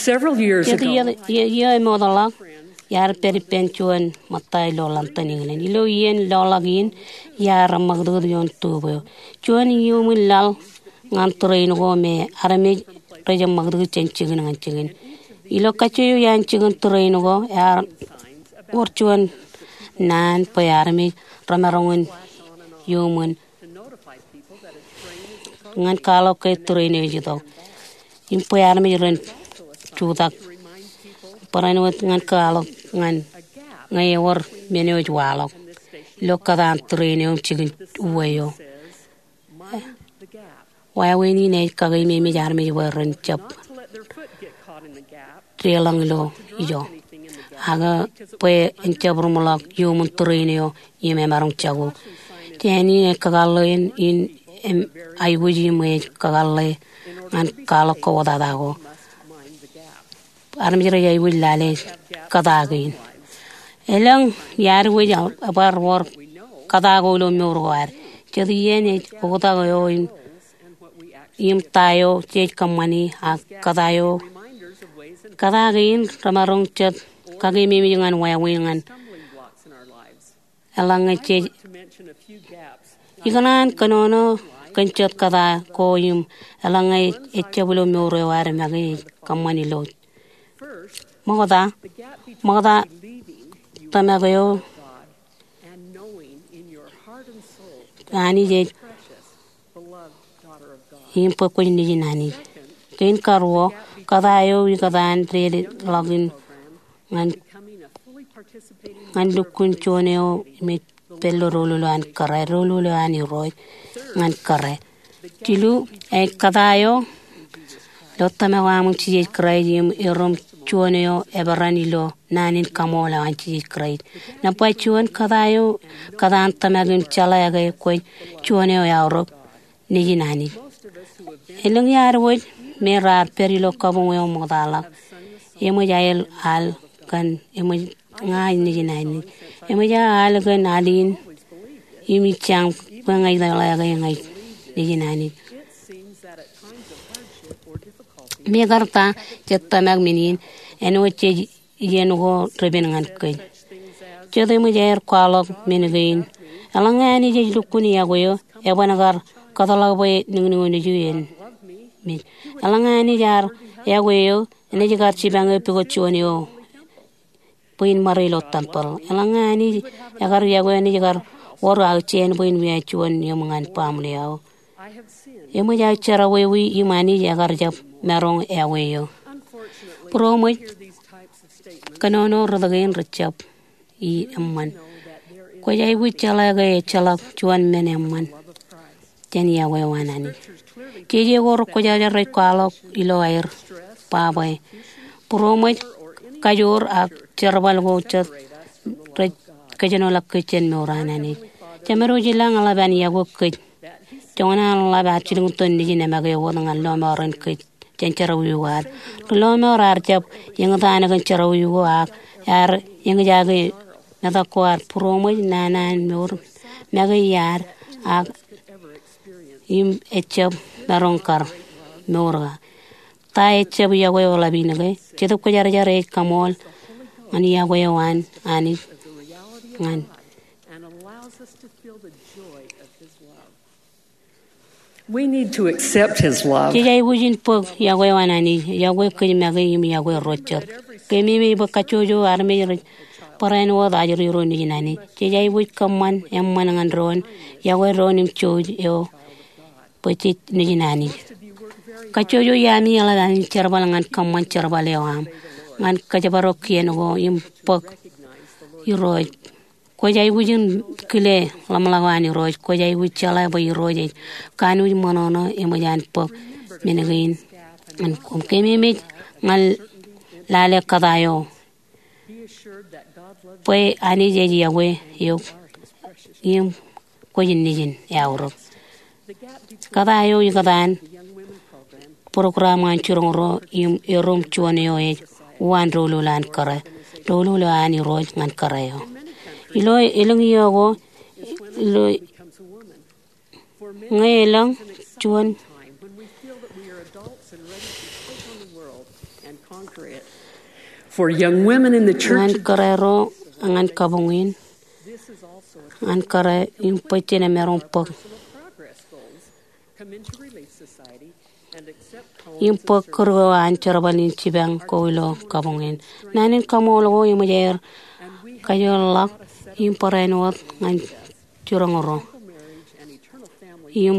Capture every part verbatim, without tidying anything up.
Several years ago, ye modala yar peri penchuan matai lolan taningen ilo yen lolagin yar magdur yon tubo chuan yumil lal ngan train go me arame rejam magdur chenchigin ngan chigin ilo kachu yan chigin train go yar orchuan nan payarme ramarongun yumun ngan kalo ke train ejito impayarme ren chudak paranwat ngan kalo ngan ngay war menyo jwalo lo kadan train um chigin uwayo why we ni ne kagay me me jar me waran chap trelang lo ijo aga pe enchapur mulak yumun train yo yeme marung chago teni ne kagalo in in ay wuji me kagalle ngan kalo ko dadago armira yai wulale kadagin elang yar wujal abar war kadago lo murwar jadi yene odago yo im tayo che kamani a kadayo kadagin ramarong chat kage mi mi ngan waya wingan elang che iganan kanono kanchat kada ko im elang ai echabulo murwar magi kamani lo Magada, magada, tamagayo. Ani je, himpo ko ni nani. Kain karwo, kadayo wi kadan trade login ngan ngan dukun choneo me pello rolo an kare rolo ani roy ngan kare. Tilu e kadayo. Lottame wamu chi kray yim erom chuoneo ebaranilo nanin kamola anchi kray na pa chuon kadayo kadan tamagin chala yaga koy chuoneo yauro ni nani eleng yar woy merar perilo kabon yo modala emo yael al kan emo ngai ni nani emo ya al kan alin imi chang pangai da yaga ngai ni nani me garta chetta mag minin eno che yenugo rebenangan kai chede mo jer kwalo mengain alangani je lukuni yagoyo ebanagar kadala boy ningni ni juyen me alangani jar yagoyo ene jigar chibanga pego chonio poin marilo tampal alangani yagar yagoyo ni jigar wora chen poin wi chon yomangan pamleo emo ja chara wewi imani yagar jap merong eweyo promo kanono rodagain rachap I amman ko jay wi chala ga chala chuan menemman ten ya we wanani keje gor ko jaja re kalo ilo air pa bay promo kajor ak charbal go chat re kajeno lak chen moranani chamero jilang ala ban ya go ke jona la ba chilung ton ni ne maga yo ngal lo maran ke Chancharawi war, Loma Rarchap, young Dana Charawi war, Yar, young Jaggy, Nata Quar, Promo, Nana, and Nur, Maga Yar, Ak Im Etchap, Naronkar, Nora. Tai Etchap Yaway Labinage, Chetukajarare, Kamol, and Yaway one, and it. We need to accept his love. Jay wujin pog Yahweh wanani, Yahweh Kimagim Yahweh Rocher. Kemi Bakachojo army Parano Ajari Roninani. Jay would come one and one and Ron, Yahweh Ronim Choj yo Petit Nijinani. Kachojo Yami Alan Cherbalang and come one Cherbaleam, and Kajabaroki and go in pog Uroi. Kojai wujin kile lamlawani roj kojai wuchala boy roje kanu monono emojan pop menegin an kom kemi me ngal lale kadayo poi ani jeji yawe yo yim kojin nijin yauro kadayo yikadan program an churongro yim erom chuonyo e wan rolo lan kare rolo ani roj ngan karayo ilo ilang yogo ilo ngayon chuan and conquer it. For young women in the ngan church, karero ngan kabungin this is also a ngan kare yung pachene merong pag personal progress goals. Come into Relief Society and accept yung poems pag kurgo an charabalin chibang koilo kabungin nanin kamolo yung majer kayo lak yung parenot ngan churangoro marriage and eternal family. yung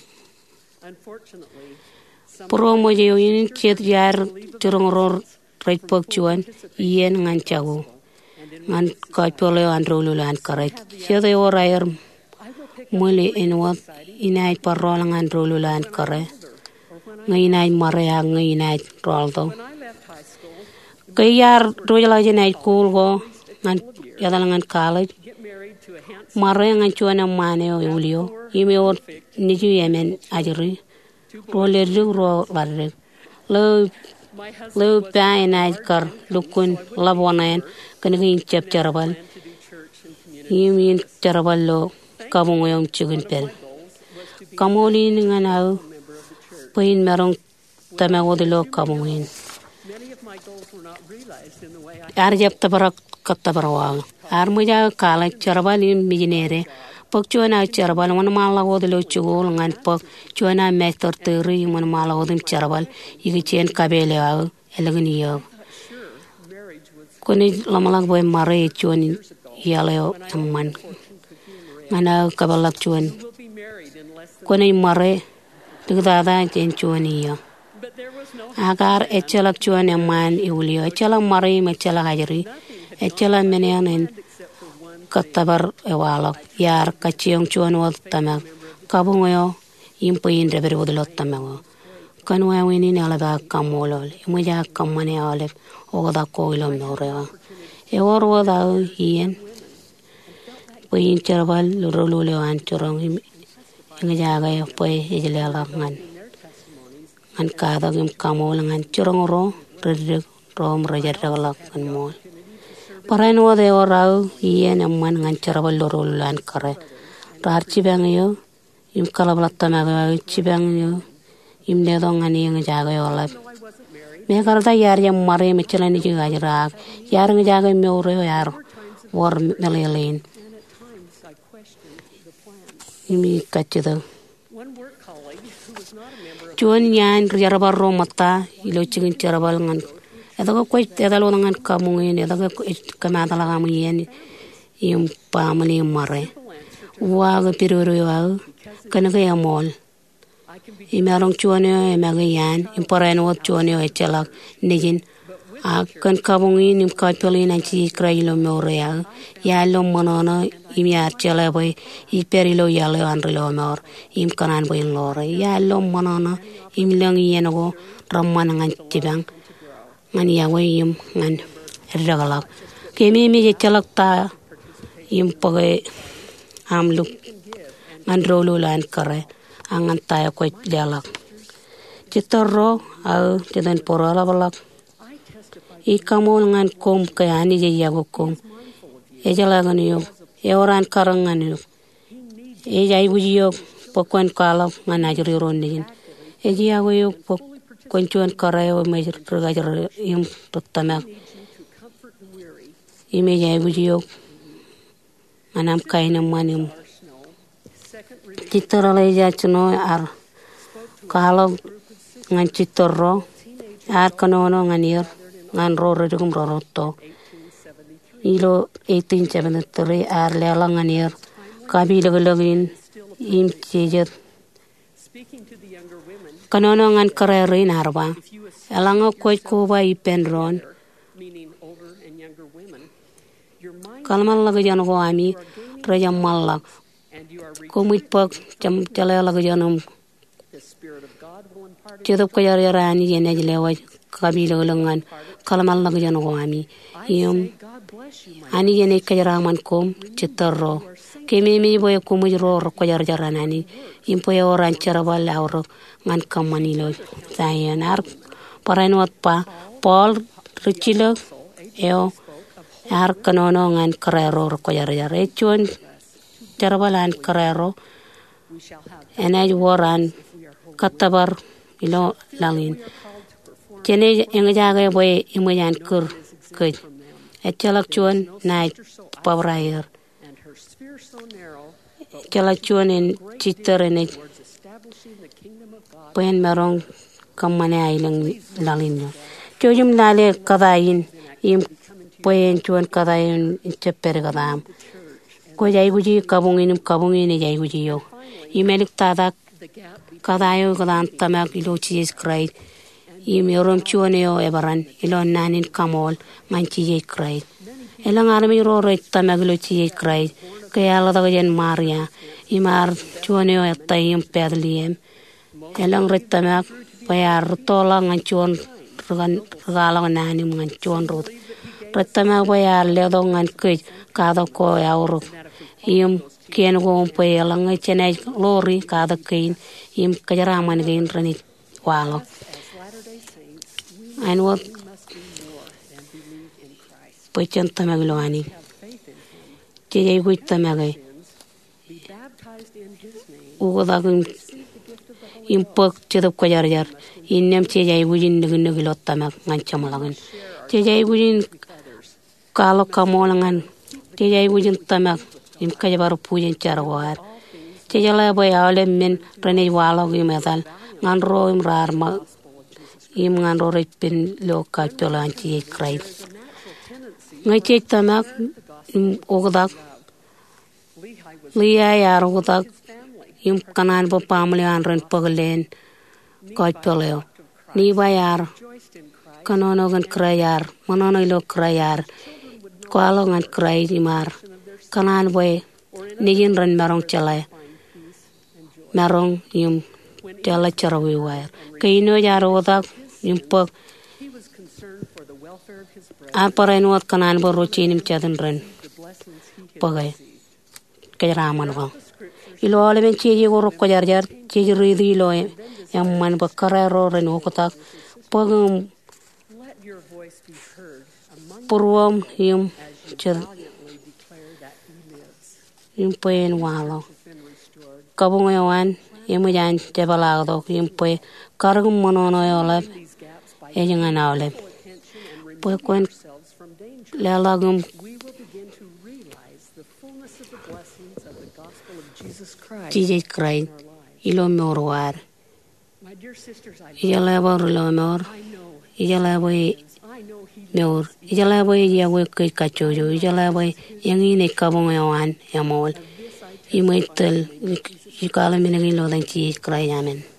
Unfortunately, some pro mo je yung chet yar churangoro right pag chuan yen ngan chago ngan ka pole androlo lan karet chede orayer mole enwat inai parol ngan rolo lan kare ngai nai marea ngai nai rolto when I left high school, kayar rojala je nai cool go ngan yadal ngan college get married to a handsome mare ngan chuana mane o ulio ime o niju yemen ajri role ru ro larre lo my husband lo pa nai kar lukun labonen kan ngi chep charabal to do church and community yimin charabal lo kabung yom chigun pel kamoli ngan au member of the church. pain merong tamawodilo kabungin Many of my goals were not realized in the way I ar jap tabarak katabarawa ar muja kala charabali mijinere pok chuana charabal mon mala wodilo chugol ngan pok chuana mektor teri mon mala wodim charabal yigi chen kabele au elagni yo sure marriage was koni lamalang boy mare chuani yaleo amman ngana kabalak chuan will be married in less than koni mare tigdada chen chuani yo but there was no agar echalak chuan amman iulio echala mare mechala hajri echala meneanen except for one katabar ewalak yar kachiong chuan wad tamak kabungoyo impoin reber wodlot tamago kanwa wini nalada kamolol imuja kamane ale oda koilo noreva ewor wada hien poin charbal lurulule an chorong ngajaga yo poe ejlela ngan an kada gim kamol ngan chorong ro rede rom rajarala kan mol paran wada orau hien amman ngan charbal lurulan kare rarchi bang yo im kalablat tamaga chibang yo im ledong ani ngajaga yo la me karda yar yam mare me chalani ji gajrak yar ngajaga me ore yar war melelin imi kachida one work colleague who was not a member of chuan yan yarbar ro mata ilo chingin charabal ngan edaga koy edalo ngan kamungin edaga kamata la kamuyen im pamani mare wa ga piroro wa kana ga yamol imarong chuan yo emaga yan imporan wat chuan yo echalak nijin akan kabungin im kapelin anchi krailo morea yalo monona im yar chala boy i perilo yalo anrilo mor im kanan boy lore yalo monona im lang yenogo ramman ngan tibang ngan yawe im ngan regalak kemi mi chalak ta im page amluk ngan rolo lan kare angan tayo ko lelak citorro au teden porala balak I kamol ngan kom kayani je yago kom e jala ganyo e oran karangan yo e jai bujiyo pokon kala ngan ajri rondin e ji yago yo pok konchuan karayo major gajar im totama ime jai bujiyo manam kaina manim citorala jachno ar kala ngan citorro ar kanono nganir ngan roro dugum roroto ilo eighteen seventy-three ar lela nganir kabila galagin im chejet kanono ngan karerin arba elango koy ko ba ipendron kalmal laga jano ko ami rajam mallak komit pak jam chala laga janum chedop ko yar yarani yene jlewa kabila galangan kalmal laga jano ko ami yum ani yene kajaraman kom chitarro kemi mi boy ko mujro ko jar jaranani impo yoran charabal awro ngan kamani lo sayanar paranwat pa Paul Richilo eo ar kanono ngan karero ko jar jar echon charabalan karero enaj waran katabar ilo langin chene eng jaga boy imuyan kur kuj echalak chuan na pavrayer chalak chuan in chitterene pen marong kamane ailang lalino chojum lale kadayin im pen chuan kadayin chepper kadam ko jay guji kabungin kabungin jay guji yo imelik tadak kadayo kadan tamak ilo cheese cried imerom chuaneo ebaran ilo nanin kamol manchi ye cried elang armi ro re tamak ilo cheese cried kaya la dagen maria imar chuaneo atayim pedliem elang re tamak bayar tola ngan chuan rugan regala nani ngan chuan rot retama bayar ledo ngan kuj kada ko yauro im kien go pe elang chene lori kada kain im kajara man gain rani walo and what pochen tamagloani chey guj tamagay ugodagum impok chedop kajar jar innem chey gujin nig nigilot tamak ngan chamalagan chey gujin kalo kamolangan chey gujin tamak im kajabar pujen charwar chey la boy awle men rani walo gi metal ngan ro im rar ma im ngan ro repin lo ka tolan chey krai ngai chey tamak ugodag liya yar ugodag im kanan bo pamle an ren paglen ka toleo ni bayar kanono gan krayar manono lo krayar kwalo ngan kray dimar kanan boy nigin ren marong chalay marong im tela charawi wire kaino yar ugodag im pag an parain wat kanan bo rochinim chadan ren pagay kajraman ba ilo ale men cheji go rokko jar jar cheji ridi lo yam man ba karero ren ko tak pagum purwam yum cher yum pen walo kabung yawan yemu jan jabala do yum pe kargum monono yola e jangan awle po kon lalagum Jesus Christ ilo morwar ijala bor lo mor ijala boy mor ijala boy ya we kai kachojo ijala boy yangi ne kabong yawan yamol imaitel ikala minagi lo dan Jesus Christ amen.